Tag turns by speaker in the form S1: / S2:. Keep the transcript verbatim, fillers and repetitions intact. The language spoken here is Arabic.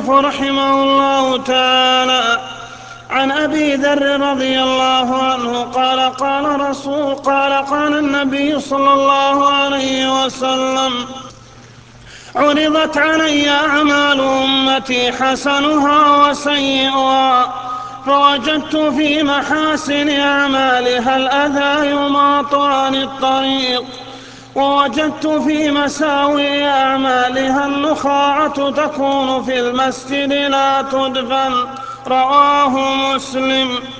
S1: المصنف رحمه الله تعالى عن أبي ذر رضي الله عنه قال قال رسول قال قال النبي صلى الله عليه وسلم: عرضت علي أعمال أمتي حسنها وسيئها، فوجدت في محاسن أعمالها الأذى يماط عن الطريق، ووجدت في مساوئ أعمالها النخاعة تكون في المسجد لا تدفن. رواه مسلم.